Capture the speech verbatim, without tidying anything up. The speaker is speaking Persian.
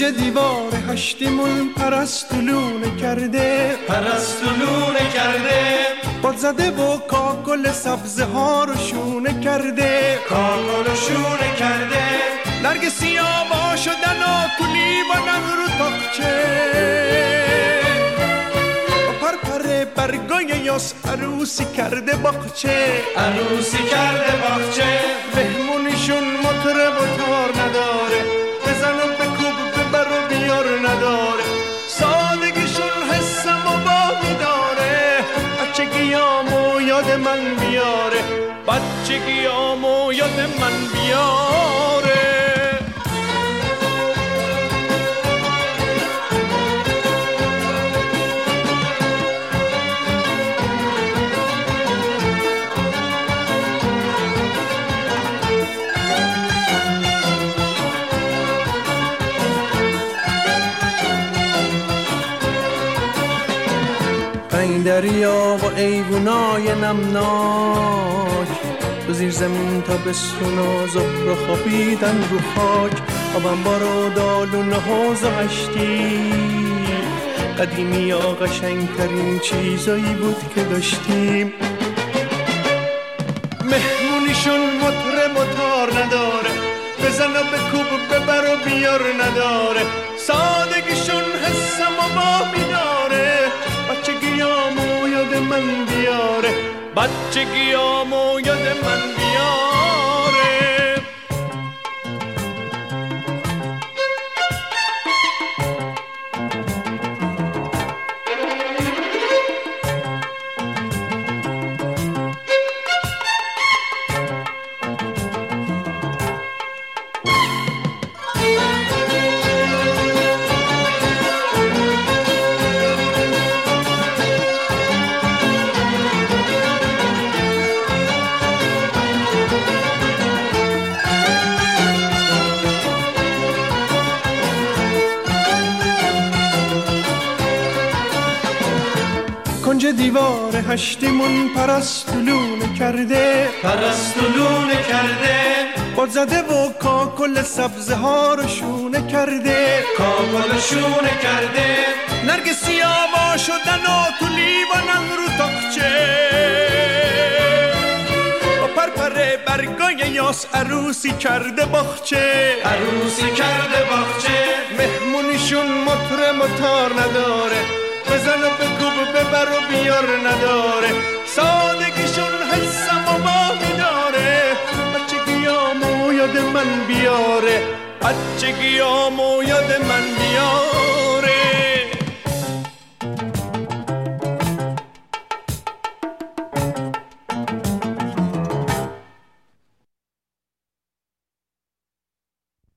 کنج دیوار هشتیمون پرستولونه کرده پرستولونه کرده باد زده و کاکل سبزه ها رو شونه کرده کاکل رو شونه کرده نرگسی آوا شدن و تولی بانن رو تاقچه و پرپر برگای یاس عروسی کرده باغچه عروسی کرده باغچه مهمونیشون مطرب و تار نداره بزن و بکوب ببر و بیار نداره سادگیشون حسم و باقی داره بچگیامو یاد من بیاره بچگیامو یاد من بیاره این دریا و ایوونای نمناک تو زیر زمین تا بستون و زهر خوابیدن رو خاک آبم بارو دالونه ها زاشتی قدیمی ها قشنگترین چیزایی بود که داشتیم مهمونیشون مطرب و تار نداره بزن و بکوب و ببر و بیار نداره سادگیشون حسم و باقی داره بچگیامو یاد من بیاره بچگیامو یاد من بیاره کنج دیوار هشتیمون پرستولونه کرده پرستولونه کرده باد زده و کاکل سبزه ها رو شونه کرده کاکل رو شونه کرده نرگسی آوا شدن و تو لیوانن رو تاقچه و پرپر برگای یاس عروسی کرده باغچه عروسی کرده باغچه مهمونیشون مطرب و تار نداره بزن و بکوب و ببر و بیار نداره سادگیشون حسم و باقی داره بچگیامو یاد من بیاره بچگیامو یاد